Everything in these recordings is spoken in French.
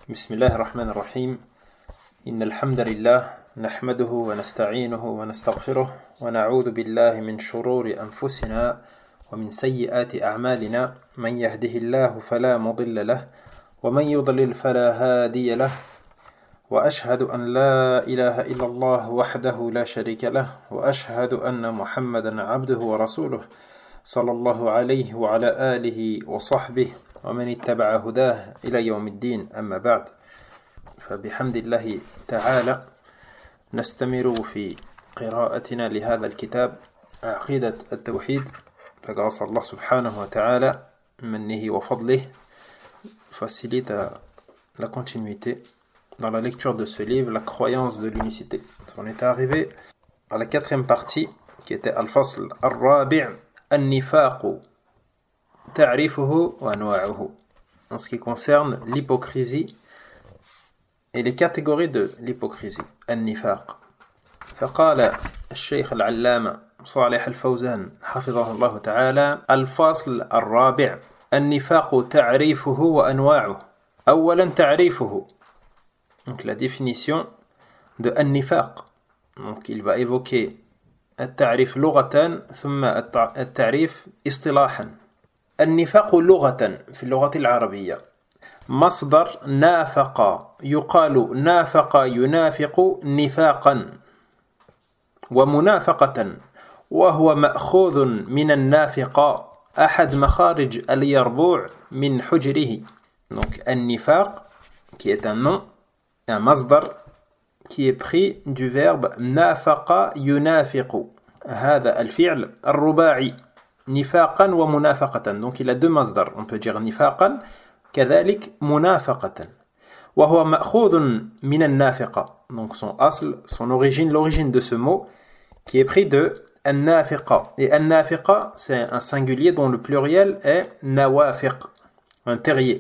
بسم الله الرحمن الرحيم إن الحمد لله نحمده ونستعينه ونستغفره ونعوذ بالله من شرور أنفسنا ومن سيئات أعمالنا من يهده الله فلا مضل له ومن يضلل فلا هادي له وأشهد أن لا إله إلا الله وحده لا شريك له وأشهد أن محمدا عبده ورسوله صلى الله عليه وعلى آله وصحبه ومن اتبع هداه إلى يوم الدين أما بعد فبحمد الله تعالى نستمر في قراءتنا لهذا الكتاب عقيدة التوحيد فقال الله سبحانه وتعالى منه وفضله facilite la continuité dans la lecture de ce livre, la croyance de l'unicité. On est arrivé à la quatrième partie qui était Al-Fasl Ar-Rabi' An-Nifaq Ta'rifuhu wa Anwa'uhu, en ce qui concerne l'hypocrisie et les catégories de l'hypocrisie. An-Nifaq. فقال الشيخ العلامة صالح الفوزان حفظه الله تعالى الفصل الرابع النفاق تعريفه وأنواعه. أولا تعريفه, donc la définition de النفاق. Donc il va évoquer التعريف لغة ثم التعريف اصطلاحا. النفاق لغة في اللغة العربية مصدر نافق يقال نافق ينافق نفاقا ومنافقة وهو مأخوذ من النافق أحد مخارج اليربوع من حجره. Donc النفاق qui est un nom, un masdar qui est pris du verbe نافق ينافق. هذا الفعل الرباعي نفاقا ومنافقة. Donc il a deux masdar. On peut dire نفاقا كذلك منافقة. وهو مأخوذ من النافقة. Donc son asl, son origine, l'origine de ce mot qui est pris de النافقة. Et النافقة c'est un singulier dont le pluriel est نوافق, un terrier.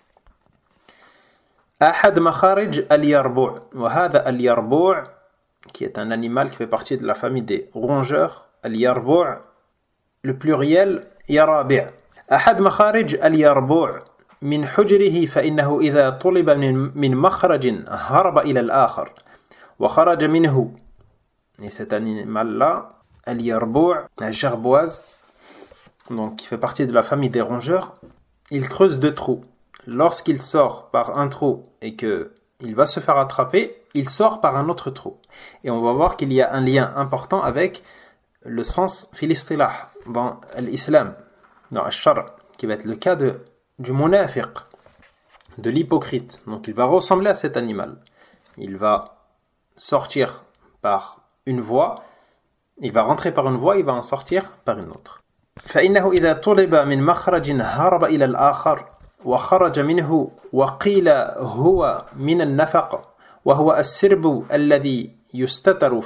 أحد مخارج اليربوع. وهذا اليربوع qui est un animal qui fait partie de la famille des rongeurs. اليربوع le pluriel يرابع. أحد مخارج اليربوع من حجره فإنه إذا طلب من مخرج هرب إلى الآخر وخرج منه. Et cet animal-là, اليربوع, la gerboise, donc qui fait partie de la famille des rongeurs, il creuse deux trous. Lorsqu'il sort par un trou et qu'il va se faire attraper, il sort par un autre trou. Et on va voir qu'il y a un lien important avec le sens filistilah dans l'islam, dans al-shar', qui va être le cas du munafiq, de l'hypocrite. Donc il va ressembler à cet animal. Il va sortir par une voie, il va rentrer par une voie, il va en sortir par une autre. فإنه إذا طلب من مخرج هرب إلى الآخر وخرج منه وقيل هو من النفق وهو السرب الذي يستتر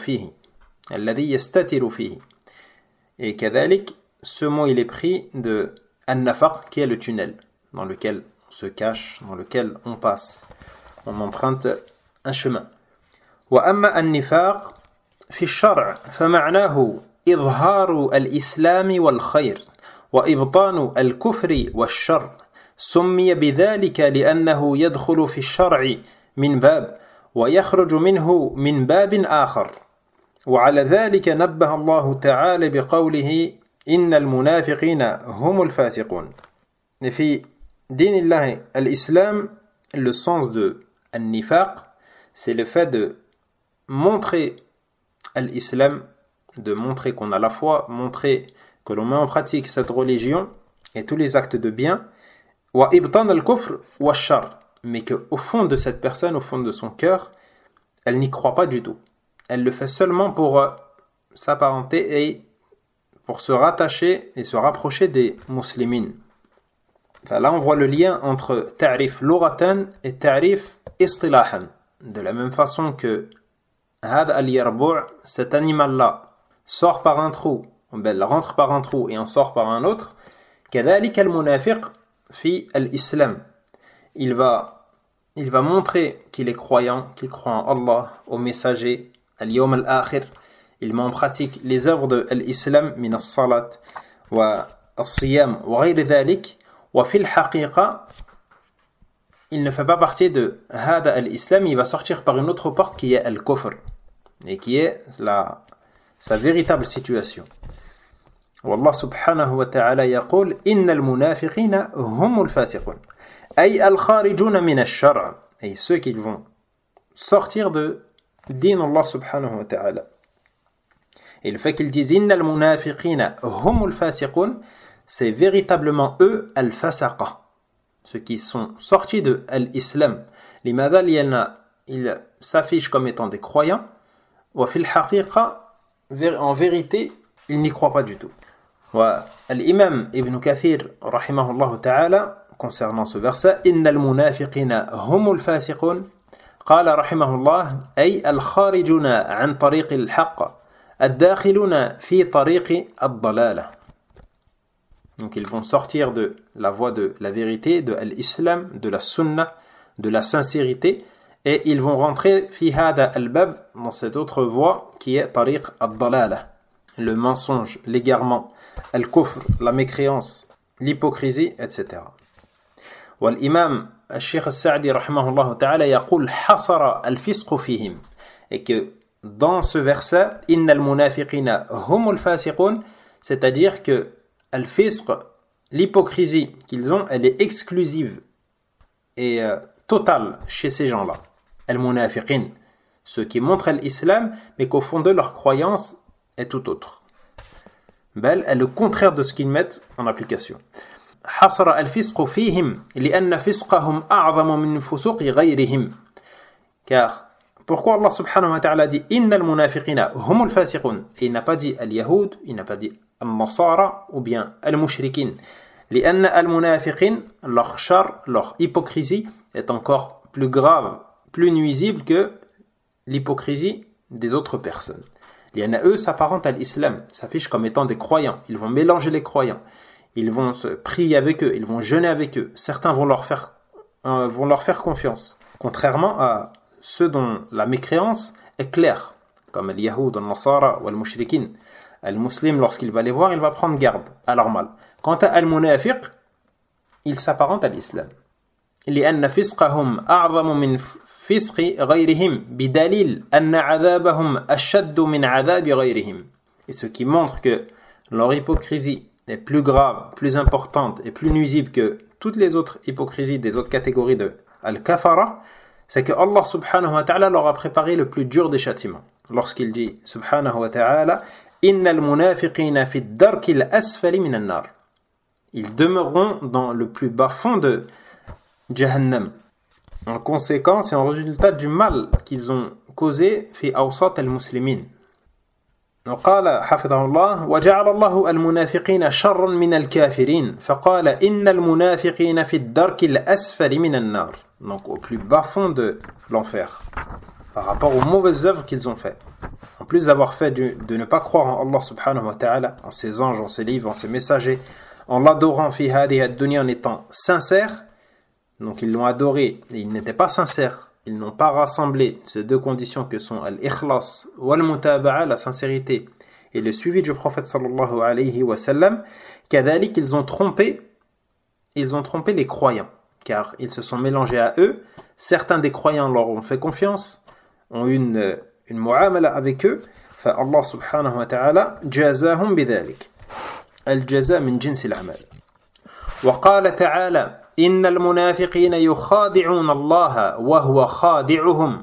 فيه. Et كذلك, ce mot il est pris de النفق qui est le tunnel dans lequel on se cache, dans lequel on passe, on emprunte un chemin. وأما النفاق في الشرع فمعناه إظهار الإسلام والخير وإبطان الكفر والشر. سمي بذلك لأنه يدخل في الشرع من باب ويخرج منه من باب آخر. وعلى ذلك نبه الله تعالى بقوله إن المنافقين هم الفاسقون. Et في دين الله الإسلام, le sens de النفاق, c'est le fait de montrer l'islam, de montrer qu'on a la foi, montrer que l'on met en pratique cette religion et tous les actes de bien, وإبطان الكفر والشر, mais qu'au fond de cette personne, au fond de son cœur, elle n'y croit pas du tout. Elle le fait seulement pour s'apparenter et pour se rattacher et se rapprocher des muslimines. Enfin, là, on voit le lien entre ta'rif lughatan et ta'rif istilahan. De la même façon que هذا اليربوع, cet animal-là, sort par un trou, rentre par un trou et en sort par un autre. كذلك المنافق في الإسلام. Il va montrer qu'il est croyant, qu'il croit en Allah, au messager, al-yawm al-akhir. Il met en pratique les œuvres de l'islam, min as-salat wa as-siyam wa ghayr dhalik. وفي الحقيقة il ne fait pas partie de hada al-islam, il va sortir par une autre porte qui est al-kufr, et qui est sa véritable situation. والله سبحانه وتعالى يقول إن المنافقين هم الفاسقون أي الخارجون من الشرع أي ceux qui vont sortir de din Allah subhanahu wa ta'ala. Et le fait qu'ils disent إن المنافقين هم الفاسقون, c'est véritablement eux al-fasaqa, ceux qui sont sortis de l'islam. لماذا لأن ils s'affichent comme étant des croyants, وفي الحقيقة en vérité ils n'y croient pas du tout. والإمام ابن كثير رحمه الله تعالى concernant ce verset إن المنافقين هم الفاسقون قال رحمه الله أي الخارجون عن طريق الحق الداخلون في طريق الضلالة. Donc ils vont sortir de la voie de la vérité, de l'islam, de la sunna, de la sincérité, et ils vont rentrer في هذا الباب, dans cette autre voie qui est طريق الضلالة, le mensonge, l'égarement, al-kufr, la mécréance, l'hypocrisie, etc. والإمام الشيخ السعدي رحمه الله تعالى يقول حصر الفسق فيهم, et que dans ce verset إن المنافقين هم الفاسقون, c'est-à-dire que al-fisq, l'hypocrisie qu'ils ont, elle est exclusive et totale chez ces gens-là. Al-munafiqin, ceux qui montrent l'islam mais qu'au fond de leur croyance est tout autre. Bel est le contraire de ce qu'ils mettent en application. حصر الفسق فيهم لأن فسقهم أعظم من فسوق غيرهم. Car pourquoi Allah subhanahu wa ta'ala dit إن المنافقين هم الفاسقون, et il n'a pas dit al-yahoud, il n'a pas dit al-nasara ou bien al-mushrikin. لأن المنافقين, leur char, leur hypocrisie est encore plus grave, plus nuisible que l'hypocrisie des autres personnes. لأن eux s'apparentent à l'islam, s'affichent comme étant des croyants, ils vont mélanger les croyants, ils vont se prier avec eux, ils vont jeûner avec eux, certains vont leur faire confiance, contrairement à ceux dont la mécréance est claire, comme les yahoud, les nasara ou les mushrikin. Le musulman, lorsqu'il va les voir, il va prendre garde à leur mal. Quant à al-munafiq, il s'apparente à l'islam. لأن فسقهم أعظم من فسق غيرهم بدليل أن عذابهم أشد من عذاب غيرهم. Et ce qui montre que leur hypocrisie est plus grave, plus importante et plus nuisible que toutes les autres hypocrisies des autres catégories de al-kafara, c'est que Allah subhanahu wa ta'ala leur a préparé le plus dur des châtiments. Lorsqu'il dit subhanahu wa ta'ala innal munafiqina fi ad-darki al-asfali min an-nar, ils demeureront dans le plus bas fond de Jahannam, en conséquence et en résultat du mal qu'ils ont causé fi awsat al-muslimin. وقال حفظه الله وجعل الله المنافقين شرا من الكافرين فقال إن المنافقين في الدرك الأسفل من النار, donc au plus bas fond de l'enfer par rapport aux mauvaises œuvres qu'ils ont fait. En plus d'avoir fait de ne pas croire en Allah subhanahu wa ta'ala, en ses anges, en ses livres, en ses messagers, en l'adorant fi hadihi ad-dunya, en étant sincères, donc ils l'ont adoré et ils n'étaient pas sincères, ils n'ont pas rassemblé ces deux conditions que sont al-ikhlas wal-mutaba'a, la sincérité et le suivi du prophète sallallahu alayhi wa sallam. Kadhalik, ils ont trompé les croyants, car ils se sont mélangés à eux. Certains des croyants leur ont fait confiance, ont eu une mu'amala avec eux. Fa Allah subhanahu wa ta'ala jazahum bidhalik. Al-jaza min jins al-amal. Wa qala ta'ala إن المنافقين يخادعون الله وهو خادعهم.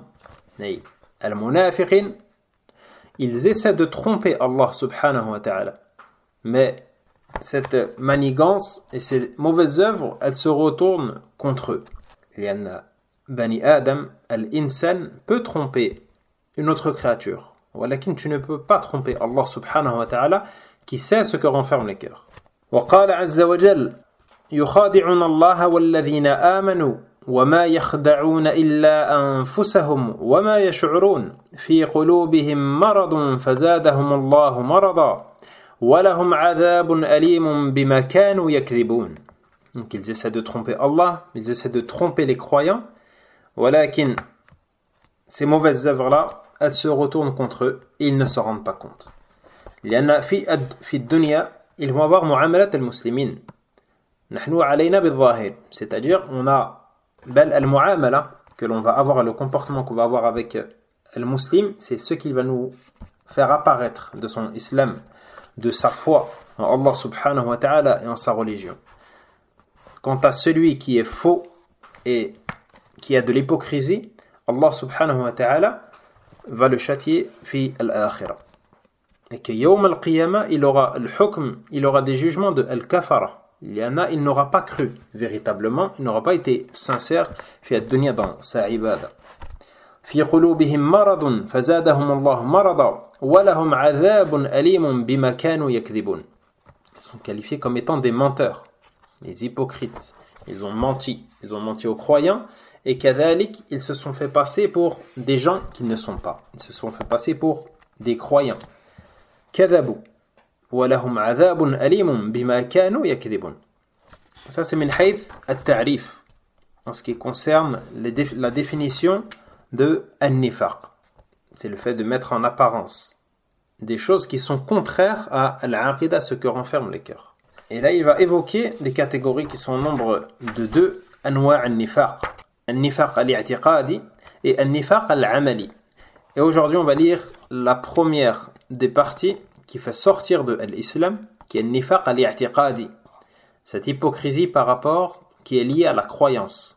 المنافقين, ils essaient de tromper Allah subhanahu wa ta'ala, mais cette manigance et ces mauvaises œuvres, elles se retournent contre eux. لأن بني آدم, الإنسان peut tromper une autre créature, ولكن tu ne peux pas tromper Allah subhanahu wa ta'ala qui sait ce que renferme les cœurs. وقال عز وجل يخادعون الله والذين آمنوا وما يخدعون إلا أنفسهم وما يشعرون في قلوبهم مرض فزادهم الله مرضا ولهم عذاب أليم بما كانوا يكذبون. Donc ils essaient de tromper Allah, ils essaient de tromper les croyants, ولكن ces mauvaises œuvres-là, elles se retournent contre eux et ils ne se rendent pas compte. لأن في الدنيا, ils vont avoir mu'amalat al-muslimin. نحن علينا بالظاهر, c'est-à-dire on a bel al-mu'amala que l'on va avoir, le comportement qu'on va avoir avec le musulman, c'est ce qu'il va nous faire apparaître de son islam, de sa foi en Allah subhanahu wa ta'ala et en sa religion. Quant à celui qui est faux et qui a de l'hypocrisie, Allah subhanahu wa ta'ala va le châtier fi al-akhirah. Et que yawm al-qiyamah, il aura le hukm, il aura des jugements de al-kafara. Il y en a, il n'aura pas cru véritablement, il n'aura pas été sincère fi ad-dunya dans sa ibada. Fi qulubihim maradun fazadahum Allah marada wa lahum adhabun alimun bima kanu yakdhibun. Ils sont qualifiés comme étant des menteurs, des hypocrites. Ils ont menti aux croyants et kadhalik, ils se sont fait passer pour des gens qui ne sont pas. Ils se sont fait passer pour des croyants. Kadhabu wa lahum adhabun alimun bima kanu yakdhibun. Ça c'est min hayth at-ta'rif en ce qui concerne la définition de an-nifaq. C'est le fait de mettre en apparence des choses qui sont contraires à l'aqida, ce que renferment les cœurs. Et là, il va évoquer des catégories qui sont au nombre de 2 anwa' an-nifaq. An-nifaq al-i'tiqadi et an-nifaq al-amali. Et aujourd'hui, on va lire la première des parties qui fait sortir de l'islam, qui est an-nifaq al-i'tiqadi. Cette hypocrisie par rapport qui est liée à la croyance.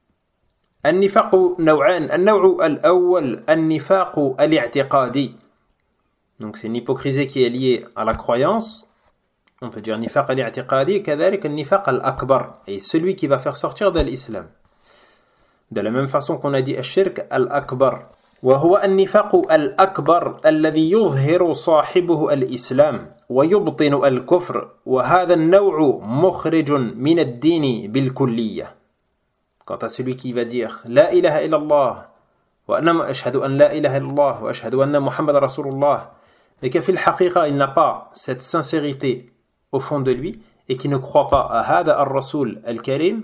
النفاق نوعان النوع الأول النفاق الاعتقادي. Donc c'est une hypocrisie qui est liée à la croyance. On peut dire nifaq al-i'tiqadi كذلك النفاق الأكبر, et celui qui va faire sortir de l'islam. De la même façon qu'on a dit الشرك الأكبر. وهو النفاق الأكبر الذي يظهر صاحبه الإسلام ويبطن الكفر وهذا النوع مخرج من الدين بالكلية. Quant à celui qui va dire La ilaha illallah wa anna ashhadu an la ilaha illallah wa ashhadu anna Muhammad rasulullah, mais qu'à fil haqiqa il n'a pas cette sincérité au fond de lui et qui ne croit pas à hada ar-rasul al-karim,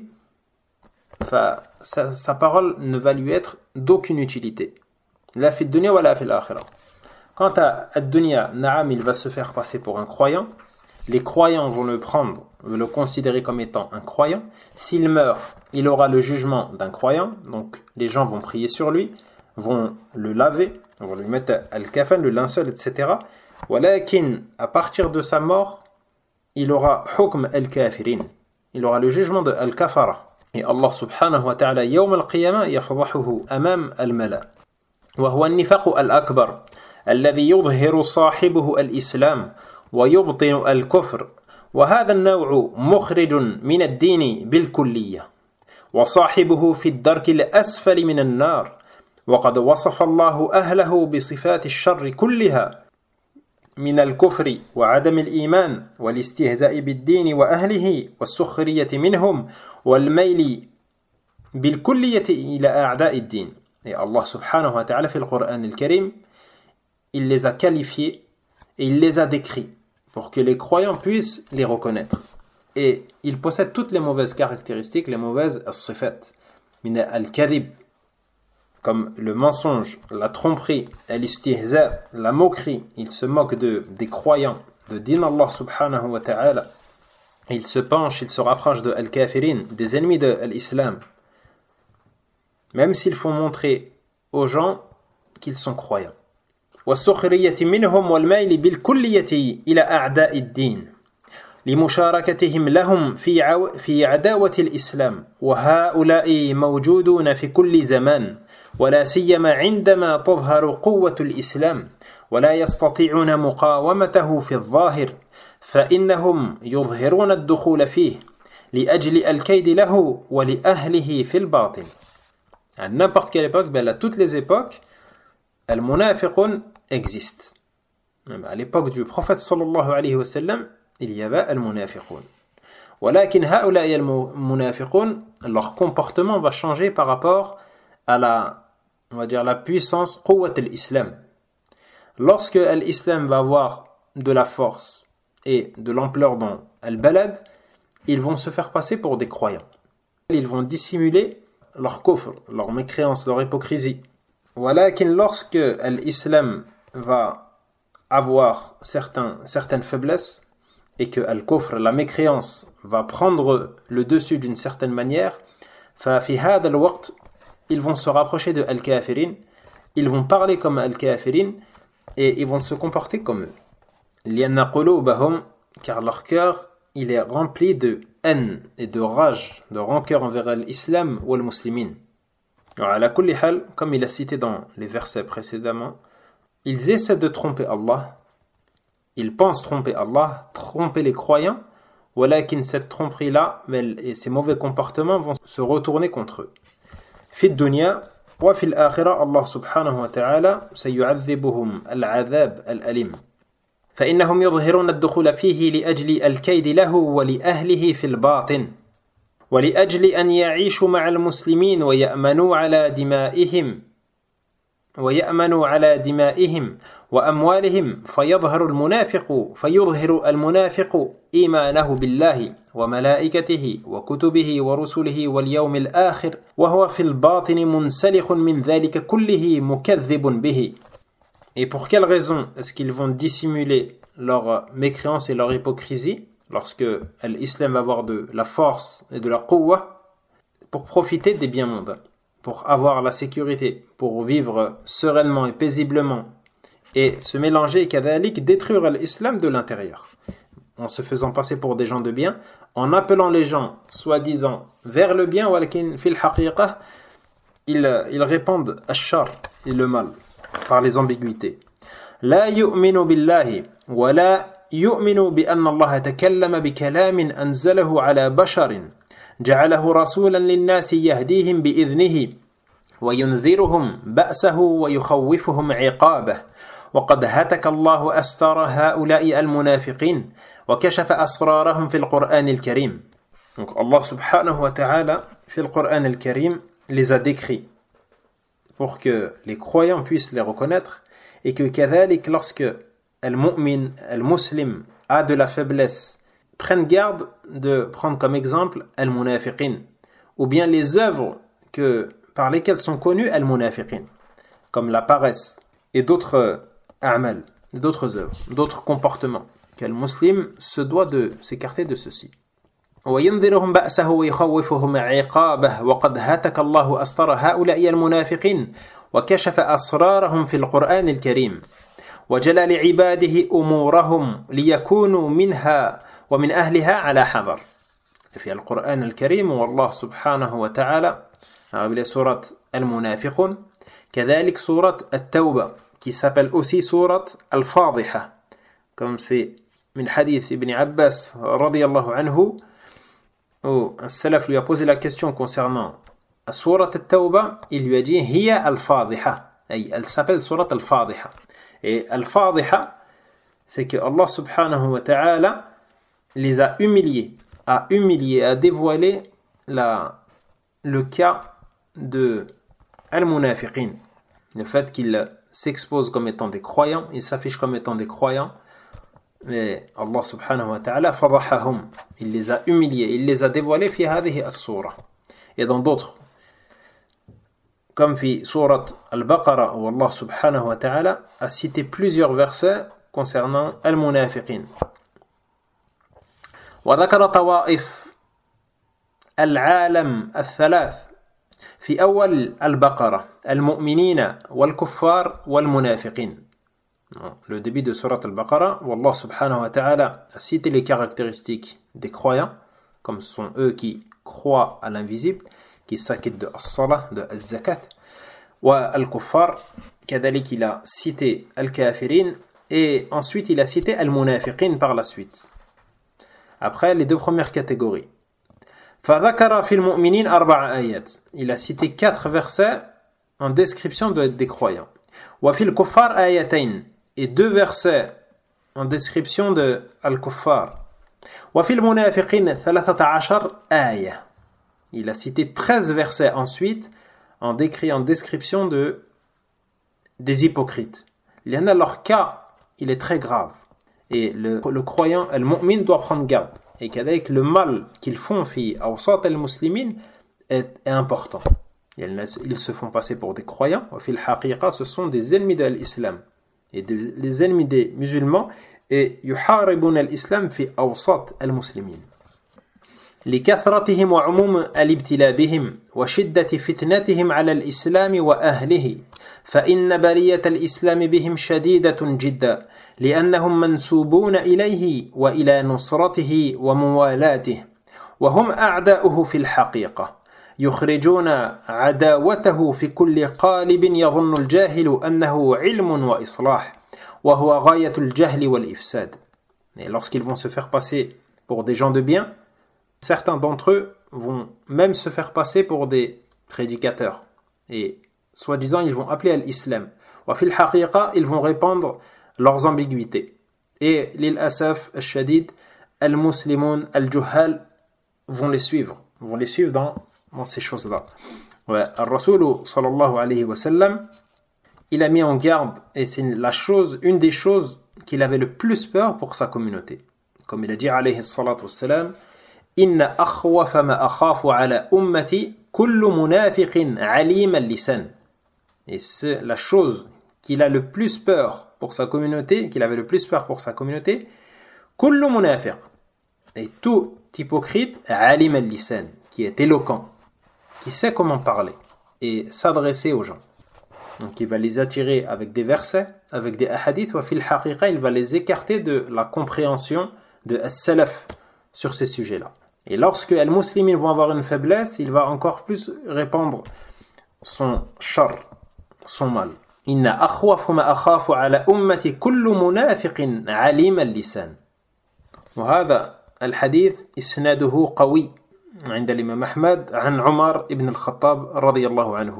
sa parole ne va lui être d'aucune utilité. La fi dunya wa la fi l'akhirah. Quant à ad-dunya, na'am, il va se faire passer pour un croyant. Les croyants vont le considérer comme étant un croyant. S'il meurt, il aura le jugement d'un croyant. Donc les gens vont prier sur lui, vont le laver, vont lui mettre al-kafan, le linceul, etc. Walakin, à partir de sa mort, il aura hukm al-kafirin. Il aura le jugement de al-kafara. Et Allah subhanahu wa ta'ala, yawm al-qiyamah, yafdahuhu amam al-mala. Wa huwa an-nifaq al-akbar, alladhi yudhiru sahibuhu al-islam. ويبطن الكفر وهذا النوع مخرج من الدين بالكلية وصاحبه في الدرك الأسفل من النار وقد وصف الله أهله بصفات الشر كلها من الكفر وعدم الإيمان والاستهزاء بالدين وأهله والسخرية منهم والميل بالكلية إلى أعداء الدين. Et Allah subhanahu wa ta'ala في القرآن الكريم, il les a qualifiés et il les a décrits pour que les croyants puissent les reconnaître. Et ils possèdent toutes les mauvaises caractéristiques, les mauvaises as-sifat. Min al-kadhib, comme le mensonge, la tromperie, al-istihza, la moquerie. Ils se moquent des croyants, de din Allah subhanahu wa ta'ala. Ils se penchent, ils se rapprochent de al-kafirin, des ennemis de l'islam. Même s'ils font montrer aux gens qu'ils sont croyants. والسخرية منهم والميل بالكلية إلى أعداء الدين لمشاركتهم لهم في عداوة الإسلام وهؤلاء موجودون في كل زمان ولا سيما عندما تظهر قوة الإسلام ولا يستطيعون مقاومته في الظاهر فإنهم يظهرون الدخول فيه لأجل الكيد له ولأهله في الباطن. À n'importe quelle époque, à toutes les époques, al-munafiqun existe. Même à l'époque du prophète sallallahu alayhi wa sallam, il y avait al-munafiqun. Walakin ha'ula'i al-munafiqun, leur comportement va changer par rapport à la puissance quwwat al-islam. Lorsque l'islam va avoir de la force et de l'ampleur dans al-balad, ils vont se faire passer pour des croyants. Ils vont dissimuler leur kufr, leur mécréance, leur hypocrisie. Walakin lorsque l'islam va avoir certaines faiblesses et que al-kufr, la mécréance, va prendre le dessus d'une certaine manière, ففي هذا الوقت ils vont se rapprocher de al-kafirin, ils vont parler comme al-kafirin et ils vont se comporter comme eux. لأن قلوبهم, car leur cœur il est rempli de haine et de rage, de rancœur envers l'islam ou les musulmans. Alors, à la kulli hal, comme il a cité dans les versets précédemment, ils essaient de tromper Allah, ils pensent tromper Allah, tromper les croyants, walakin cette tromperie-là et ces mauvais comportements vont se retourner contre eux. في الدنيا وفي الآخرة الله سبحانه وتعالى سيعذبهم العذاب الأليم فإنهم يظهرون الدخول فيه لأجل الكيد له ولأهله في الباطن ولأجل أن يعيشوا مع المسلمين ويأمنوا على دمائهم وأموالهم فيظهر المنافق إيمانه بالله وملائكته وكتبه ورسله واليوم الآخر وهو في الباطن منسلخ من ذلك كله مكذب به. Et pour quelle raison est-ce qu'ils vont dissimuler leur mécréance et leur hypocrisie lorsque l'islam va avoir de la force et de la quwwa pour profiter des biens mondains, pour avoir la sécurité, pour vivre sereinement et paisiblement et se mélanger et kadhalik détruire l'islam de l'intérieur en se faisant passer pour des gens de bien, en appelant les gens soi-disant vers le bien, walakin fil haqiqa ils répandent ash-shar et le mal par les ambiguïtés. لا يؤمن بالله ولا يؤمن بأن الله تكلم بكلام أنزله على بشر جعله رسولا للناس يهديهم بإذنه وينذرهم بأسه ويخوفهم عقابه وقد هتك الله أستار هؤلاء المنافقين وكشف أسرارهم في القرآن الكريم. Donc Allah subhanahu wa ta'ala في القرآن الكريم les a décrits pour que les croyants puissent les reconnaître et que kadhalik lorsque al-mu'min, al-muslim a de la faiblesse, prenne garde de prendre comme exemple al-munafiqin ou bien les œuvres par lesquelles sont connus al-munafiqin comme la paresse et d'autres a'mal, d'autres œuvres, d'autres comportements qu'un muslim se doit de s'écarter de ceci. وينذرهم بأسه ويخوفهم عقابه وقد هتك الله أستر هؤلاء المنافقين وكشف أسرارهم في القرآن الكريم وجلى لعباده أمورهم ليكونوا منها ومن أهلها على حذر. في القرآن الكريم والله سبحانه وتعالى سورة المنافقون كذلك سورة التوبة qui s'appelle aussi سورة الفاضحة comme c'est من حديث ابن عباس رضي الله عنه où un salaf lui a posé la question concernant la sourate al-Tawbah, il lui a dit hiya al-Fadhiha, elle s'appelle sourate al-Fadhiha. Et al-Fadhiha, c'est que Allah subhanahu wa ta'ala les a humiliés, a dévoilé le cas de al-Munafiqin, le fait qu'ils s'exposent comme étant des croyants, ils s'affichent comme étant des croyants. Mais Allah subhanahu wa ta'ala fadahahum, il les a humiliés, il les a dévoilés fi hadhihi as-surah. Et dans d'autres, comme fi surat al-Baqarah où Allah subhanahu wa ta'ala a cité plusieurs versets concernant al-munafiqin. وذكر طوائف العالم الثلاث في أول البقرة المؤمنين والكفار والمنافقين. Le début de Surat al-Baqarah, où Allah subhanahu wa ta'ala a cité les caractéristiques des croyants, comme sont eux qui croient à l'invisible, qui s'acquittent de as-salah, de az-zakat, wa al-kuffar, kadalik il a cité al-kafirin, et ensuite il a cité al-munafiqin par la suite. Après les deux premières catégories. فَذَكَرَ فِي الْمُؤْمِنِينَ 4 آيات. Il a cité 4 versets en description des croyants. وَفِي الْكُفَّارِ آيَتَيْنِ. Et 2 versets en description de Al-Kuffar. وَفِي الْمُنَافِقِينَ 13 آية. Il a cité 13 versets ensuite en description des hypocrites. Leur cas, il est très grave. Et le croyant, al-mu'min, doit prendre garde. Et qu'avec le mal qu'ils font fi awsat al-muslimin est important. Ils se font passer pour des croyants. Fil haqiqa, ce sont des ennemis de l'islam. Et les ennemis des musulmans. Et yuharibun al-islam fi awsat al-muslimin. لكثرتهم وعموم الابتلاء بهم وشدة فتنتهم على الإسلام وأهله فإن بلية الإسلام بهم شديدة جدا لأنهم منسوبون إليه وإلى نصرته وموالاته وهم أعداؤه في الحقيقة يخرجون عداوته في كل قالب يظن الجاهل أنه علم وإصلاح وهو غاية الجهل والإفساد. Et lorsqu'ils vont se faire passer pour des gens de bien, certains d'entre eux vont même se faire passer pour des prédicateurs. Et soi-disant, ils vont appeler à l'islam. Wa fil haqiqa, ils vont répandre leurs ambiguïtés. Et lil asaf al-shadid, al-muslimoun, al-juhal vont les suivre dans ces choses-là. Ouais, al-Rasoul sallallahu alayhi wa sallam, il a mis en garde, et c'est une des choses qu'il avait le plus peur pour sa communauté. Comme il a dit alayhi salatu wassalam, Inna akhwafa ma akhafu ala ummati kullu munafiqin alim al-lisan. Et c'est la chose qu'il a le plus peur pour sa communauté, qu'il avait le plus peur pour sa communauté, kullu munafiq. Et tout hypocrite, alim al-lisan, qui est éloquent, qui sait comment parler et s'adresser aux gens. Donc il va les attirer avec des versets, avec des hadiths, wa fil haqiqa, il va les écarter de la compréhension de as-salaf sur ces sujets-là. Et lorsque les musulmans vont avoir une faiblesse, il va encore plus répandre son char, son mal. Inna akhwafu ma akhafu ala ummati kullu munafiqin alim al-lisan. وهذا الحديث إسناده قوي عند الإمام أحمد عن عمر ibn al-Khattab رضي الله عنه.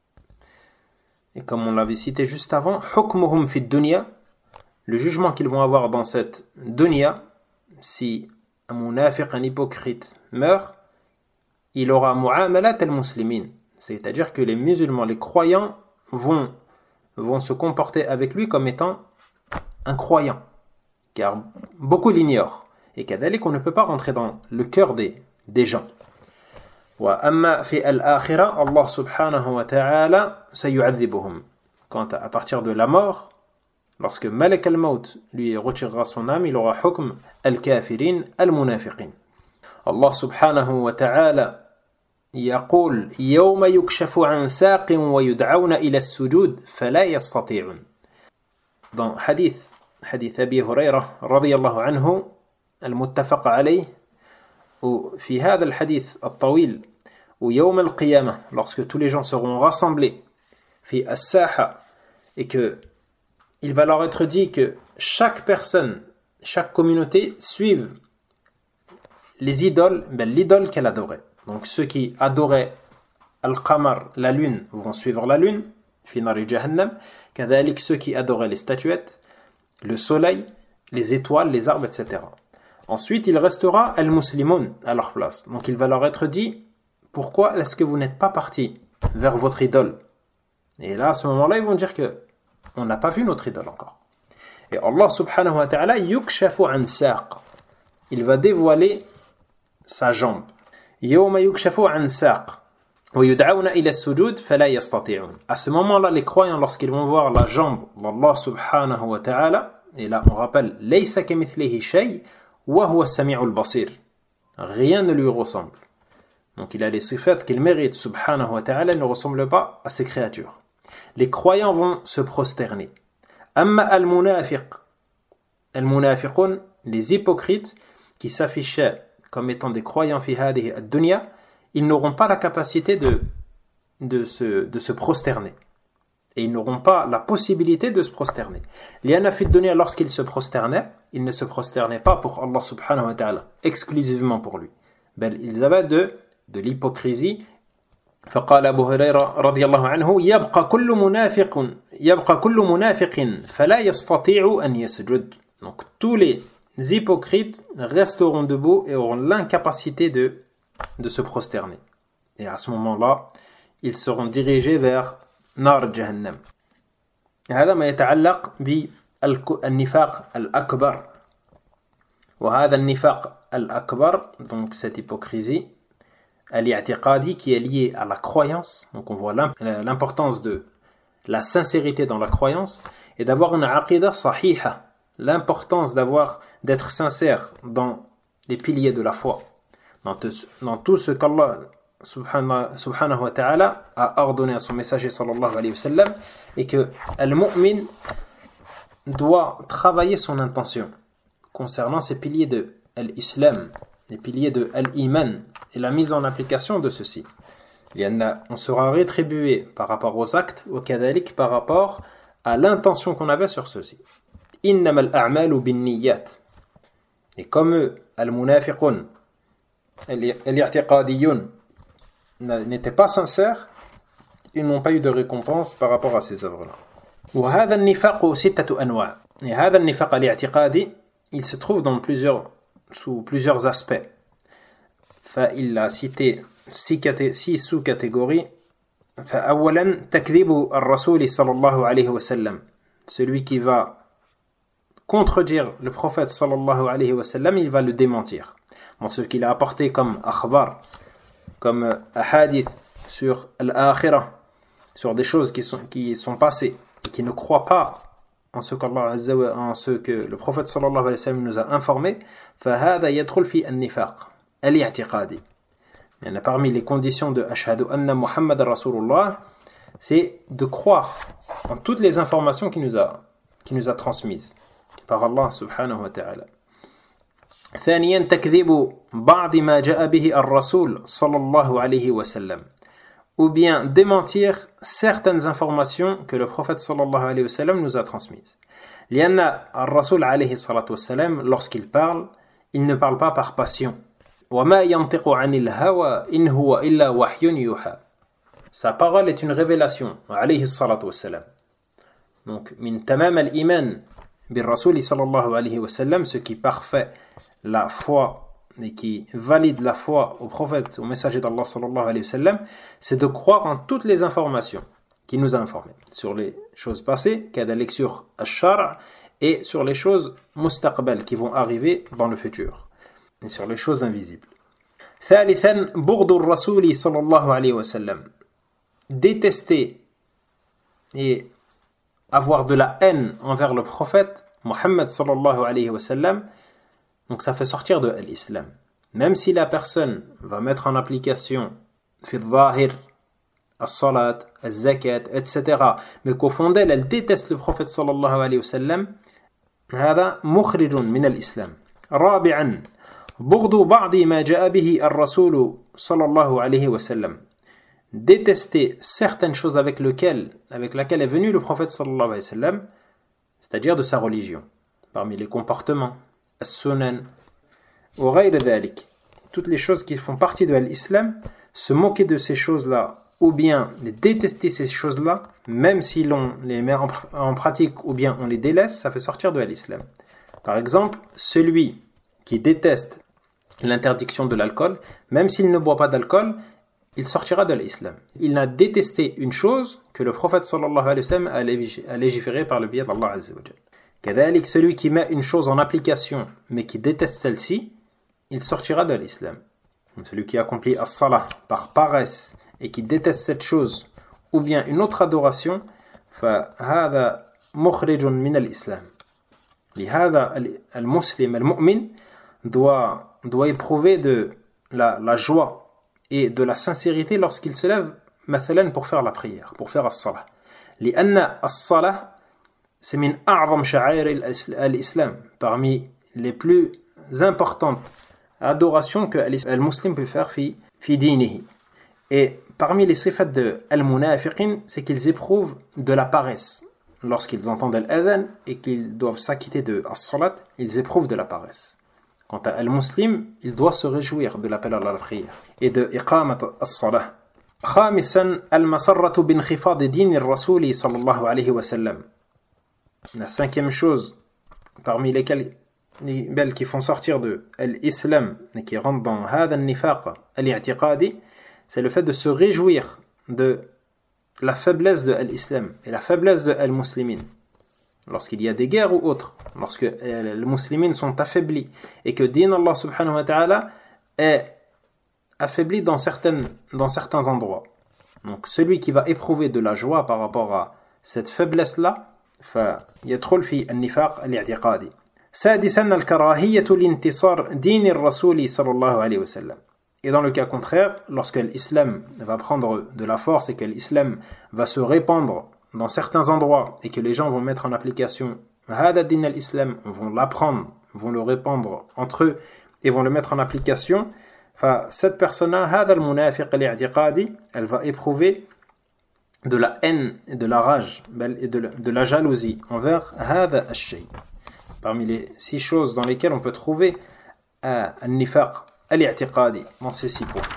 Et comme on l'avait cité juste avant, hukmuhum fi dunya, le jugement qu'ils vont avoir dans cette dunya, si un munafiq, un hypocrite meurt, il aura mu'amalat al-muslimin, c'est-à-dire que les musulmans, les croyants vont se comporter avec lui comme étant un croyant, car beaucoup l'ignorent, et kadalik on ne peut pas rentrer dans le cœur des gens. وأما في الآخرة الله سبحانه وتعالى سيعذبهم. Quant à partir de la mort, lorsque Malak al-Maut lui retirera son âme, il aura hukm al-kafirin al-munafiqin. Allah subhanahu wa ta'ala يقول يوم يكشف عن ساق ويدعون إلى السجود فلا يستطيعون. Dans hadith أبي هريرة رضي الله عنه المتفق عليه, وفي هذا الحديث الطويل ويوم القيامة, lorsque tous les gens seront rassemblés في الساحة, et que il va leur être dit que chaque personne, chaque communauté suive les idoles, l'idole qu'elle adorait. Donc ceux qui adoraient al-qamar, la lune, vont suivre la lune, fi nari jahannam, kadhalik ceux qui adoraient les statuettes, le soleil, les étoiles, les arbres, etc. Ensuite, il restera al-muslimoun à leur place. Donc il va leur être dit, pourquoi est-ce que vous n'êtes pas partis vers votre idole? Et là, à ce moment-là, ils vont dire que on n'a pas vu notre idole encore. Et Allah subhanahu wa ta'ala yukshafu an saq. Il va dévoiler sa jambe. Yawma yukshafu an saq. Wa yud'auna ila as-sujud fala yastati'un. À ce moment-là, les croyants, lorsqu'ils vont voir la jambe d'Allah subhanahu wa ta'ala, et là on rappelle laysa kamithlihi shay wa huwa as-sami'ul basir. Rien ne lui ressemble. Donc il a les sifat qu'il mérite subhanahu wa ta'ala, ne ressemble pas à ses créatures. Les croyants vont se prosterner. Amma al-munafiqun, les hypocrites qui s'affichaient comme étant des croyants fi hadihi ad-dunya, ils n'auront pas la capacité de se prosterner. Et ils n'auront pas la possibilité de se prosterner. Liana fi ad-dunya, lorsqu'ils se prosternaient, ils ne se prosternaient pas pour Allah subhanahu wa ta'ala, exclusivement pour lui. Ils avaient de l'hypocrisie. فقال أبو هريرة رضي الله عنه يبقى كل منافق فلا يستطيع أن يسجد. Donc tous les hypocrites resteront debout et auront l'incapacité de se prosterner. Et à ce moment-là, ils seront dirigés vers nar jahannam. هذا ما يتعلق بالنفاق الأكبر. وهذا النفاق الأكبر, donc cette hypocrisie al-i'tiqadi, qui est lié à la croyance. Donc on voit l'importance de la sincérité dans la croyance et d'avoir une aqidah sahiha, l'importance d'être sincère dans les piliers de la foi. dans tout ce qu'Allah subhanahu wa ta'ala a ordonné à son messager sallallahu alayhi wa sallam, et que al-mu'min doit travailler son intention concernant ces piliers de l'islam, les piliers de l'iman et la mise en application de ceci. On sera rétribué par rapport aux actes, au kadalik, par rapport à l'intention qu'on avait sur ceci. Innamal a'malu bin niyyat. Et comme eux, al-munafiqun, al-i'tiqadiyun, n'étaient pas sincères, ils n'ont pas eu de récompense par rapport à ces œuvres-là. وهذا النفاق ستة أنواع. Et هذا النفاق الاعتقادي, il se trouve sous plusieurs aspects. Il a cité 6 sous-catégories. فأولا تكذيب الرسول صلى الله عليه وسلم. Celui qui va contredire le prophète sallallahu alayhi wa sallam, il va le démentir. Bon, ce qu'il a apporté comme akhbar, comme ahadith sur l'akhirah, sur des choses qui sont passées, et qui ne croient pas en ce que le prophète sallallahu alayhi wa sallam nous a informé, فهذا يدخل في النفاق الاعتقادي. Il y en a parmi les conditions de ashhadu anna Muhammad Rasulullah, c'est de croire en toutes les informations qu'il nous a transmises par Allah subhanahu wa ta'ala. ثانيا تكذيب بعض ما جاء به الرسول صلى الله عليه وسلم. Ou bien démentir certaines informations que le prophète sallallahu alayhi wa sallam nous a transmises. لأن الرسول عليه الصلاة والسلام, lorsqu'il parle, il ne parle pas par passion. وما ينطق عن الهوى إن هو إلا وحي يوحى. Sa parole est une révélation, عليه الصلاة والسلام. Donc, من تمام الإيمان بالرسول صلى الله عليه وسلم, ce qui parfait la foi et qui valide la foi au prophète, au messager d'Allah sallallahu alayhi wa sallam, c'est de croire en toutes les informations qu'il nous a informées sur les choses passées, kadalik sur al-shar', et sur les choses mustaqbal qui vont arriver dans le futur, et sur les choses invisibles. ثالثا بغض الرسول صلى الله عليه وسلم. Détester et avoir de la haine envers le prophète Muhammad sallallahu alayhi wa sallam, donc ça fait sortir de l'islam. Même si la personne va mettre en application fi al-zahir, as-salat, az-zakat, etc., mais qu'au fond d'elle, elle déteste le prophète sallallahu alayhi wa sallam, هذا مخرج من الإسلام. رابعا بغض بعض ما جاء به الرسول صلى الله عليه وسلم. Détester certaines choses avec laquelle est venu le prophète sallallahu alayhi wa sallam, c'est-à-dire de sa religion, parmi les comportements, as-sunan, ou ghayr dhalik, toutes les choses qui font partie de l'islam, se moquer de ces choses-là, ou bien les détester ces choses-là, même si l'on les met en pratique ou bien on les délaisse, ça fait sortir de l'islam. Par exemple, celui qui déteste l'interdiction de l'alcool, même s'il ne boit pas d'alcool, il sortira de l'islam. Il a détesté une chose que le prophète sallallahu alayhi wa sallam a légiféré par le biais d'Allah azza wa jal. Kadalik, celui qui met une chose en application mais qui déteste celle-ci, il sortira de l'islam. Celui qui accomplit as-salah par paresse et qui déteste cette chose ou bien une autre adoration, فهذا مخرج من الإسلام. لهذا المسلم المؤمن doit éprouver de la joie et de la sincérité lorsqu'il se lève مثلا pour faire la prière, pour faire as-salah. لأن الصلاة c'est min a'zam sha'air al-islam, parmi les plus importantes adorations que le musulman peut faire fi dinihi. Et parmi les sifat de al-munafiqin, c'est qu'ils éprouvent de la paresse. Lorsqu'ils entendent al-adhan et qu'ils doivent s'acquitter de as-salat, ils éprouvent de la paresse. Quant à al-muslim, il doit se réjouir de l'appel à la prière et de iqamat as-salah. خامسا المسرة بانخفاض دين الرسول صلى الله عليه وسلم. La cinquième chose parmi lesquelles qui font sortir de l'islam et qui rentrent dans هذا النفاق الاعتقادي, c'est le fait de se réjouir de la faiblesse de l'islam et la faiblesse de al-muslimin. Lorsqu'il y a des guerres ou autres, lorsque les muslimins sont affaiblis et que din Allah subhanahu wa ta'ala est affaibli dans certains endroits. Donc celui qui va éprouver de la joie par rapport à cette faiblesse-là, فيدخل في النفاق الاعتقادي. سادسا الكراهية لانتصار دين الرسول صلى الله عليه وسلم. Et dans le cas contraire, lorsque l'islam va prendre de la force et que l'islam va se répandre dans certains endroits et que les gens vont mettre en application hada din al-islam, vont l'apprendre, vont le répandre entre eux et vont le mettre en application, cette personne-là, hada al-munafiq al-i'tiqadi, elle va éprouver de la haine et de la rage et de la jalousie envers hada al-shay. Parmi les 6 choses dans lesquelles on peut trouver al-nifaq al-i'tiqadi dans ces 6 points.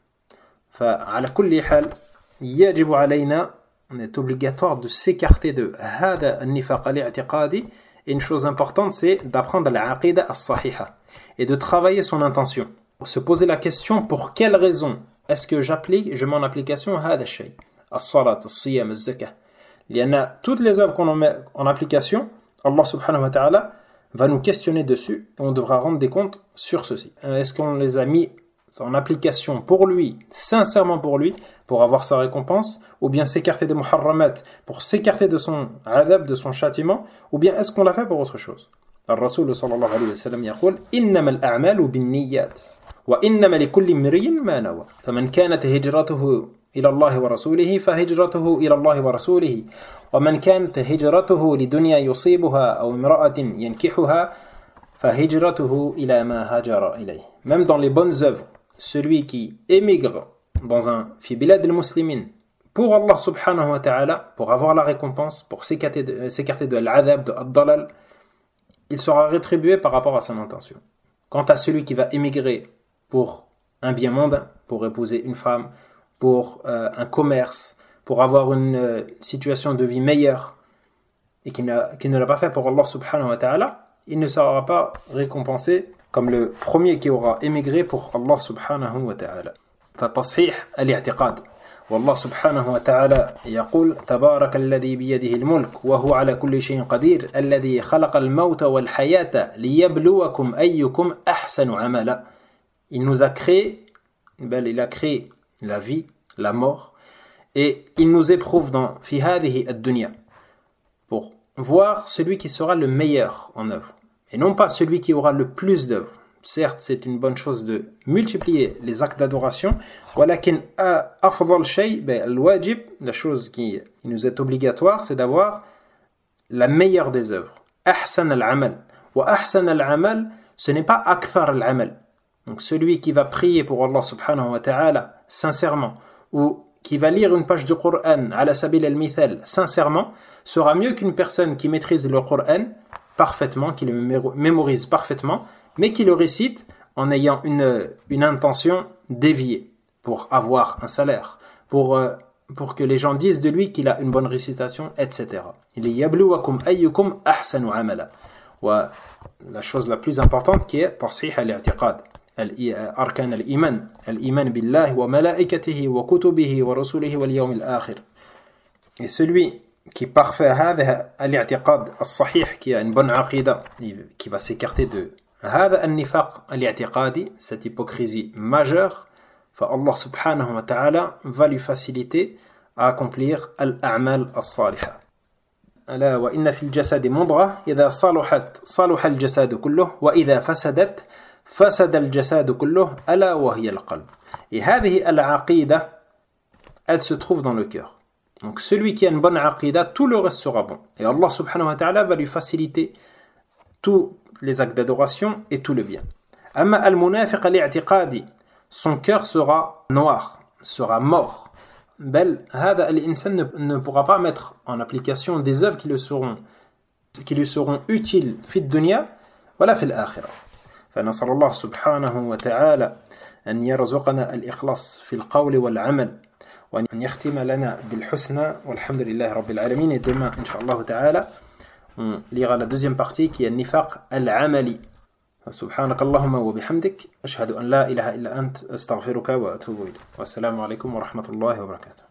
فعلى كل حال يجب علينا, on est obligatoire de s'écarter de هذا النفاق الاعتقادي. Et une chose importante, c'est d'apprendre l'aqida as-sahiha et de travailler son intention. Se poser la question, pour quelle raison est-ce que je mets en application هذا الشيء, الصلاة, الصيام, الزكاة. لأن toutes les œuvres qu'on met en application, Allah subhanahu wa ta'ala va nous questionner dessus et on devra rendre des comptes sur ceci. Est-ce qu'on les a mis en application pour lui, sincèrement pour lui, pour avoir sa récompense, ou bien s'écarter des muharramat, pour s'écarter de son adab, de son châtiment, ou bien est-ce qu'on l'a fait pour autre chose? Al-Rasul sallallahu alayhi wa sallam يقول إنما الأعمال بالنيات وإنما لكل امرئ ما نوى فمن كانت هجرته إلى الله ورسوله فهجرته إلى الله ورسوله ومن كانت هجرته لدنيا يصيبها أو امرأة ينكحها فهجرته إلى ما هاجر إليه. Même dans les bonnes œuvres, celui qui émigre dans un fi bilad al-muslimin pour Allah subhanahu wa ta'ala, pour avoir la récompense, pour s'écarter de l'adab, de ad-dalal, il sera rétribué par rapport à son intention. Quant à celui qui va émigrer pour un bien mondain, pour épouser une femme, pour un commerce, pour avoir une situation de vie meilleure, et qui ne l'a pas fait pour Allah subhanahu wa ta'ala, il ne sera pas récompensé comme le premier qui aura émigré pour Allah subhanahu wa ta'ala. فتصحيح الاعتقاد. والله سبحانه وتعالى يقول تبارك الذي بيده الملك وهو على كل شيء قدير الذي خلق الموت والحياة ليبلوكم أيكم أحسن عملا. Il nous a créé, il a créé la vie, la mort, et il nous éprouve dans في هذه الدنيا pour voir celui qui sera le meilleur en œuvre, et non pas celui qui aura le plus d'œuvres. Certes, c'est une bonne chose de multiplier les actes d'adoration, ولكن أفضل شيء, الواجب, la chose qui nous est obligatoire, c'est d'avoir la meilleure des œuvres. أحسن العمل. وأحسن العمل, ce n'est pas أكثر العمل. Donc celui qui va prier pour Allah subhanahu wa ta'ala sincèrement, ou qui va lire une page du Coran ala sabil al-mithal sincèrement, sera mieux qu'une personne qui maîtrise le Coran parfaitement, qui le mémorise parfaitement, mais qui le récite en ayant une intention déviée pour avoir un salaire, pour que les gens disent de lui qu'il a une bonne récitation, etc. Il est yabluwakum ayyukum ahsanu amala. La chose la plus importante qui est tasih al-i'tiqad. أركان الإيمان بالله وملائكته وكتبه ورسله واليوم الآخر. Et celui qui parfait هذا الاعتقاد الصحيح, qui a une bonne aqida, qui va s'écarter de هذا النفاق الاعتقادي, cette hypocrisie majeure, فالله سبحانه وتعالى va lui faciliter à accomplir الأعمال الصالحة. ألا وإن في الجسد مضغة إذا صلحت صلح الجسد كله وإذا فسدت فسد الجسد كله ألا وهي القلب. Et هذه العقيدة, elle se trouve dans le cœur. Donc celui qui a une bonne aqida, tout le reste sera bon. Et Allah subhanahu wa ta'ala va lui faciliter tous les actes d'adoration et tout le bien. Amma al-munafiq al-i'tiqadi, son cœur sera noir, sera mort. Bel, hada al-insan ne pourra pas mettre en application des œuvres qui lui seront utiles fi dunya wala fi al-akhirah. فنسأل الله سبحانه وتعالى أن يرزقنا الإخلاص في القول والعمل وأن يختم لنا بالحسنى والحمد لله رب العالمين. Et demain, Inch'Allah ta'ala, on lira la deuxième partie qui est النفاق العملي. سبحانك اللهم وبحمدك أشهد أن لا إله إلا أنت أستغفرك وأتوب إليك. والسلام عليكم ورحمة الله وبركاته.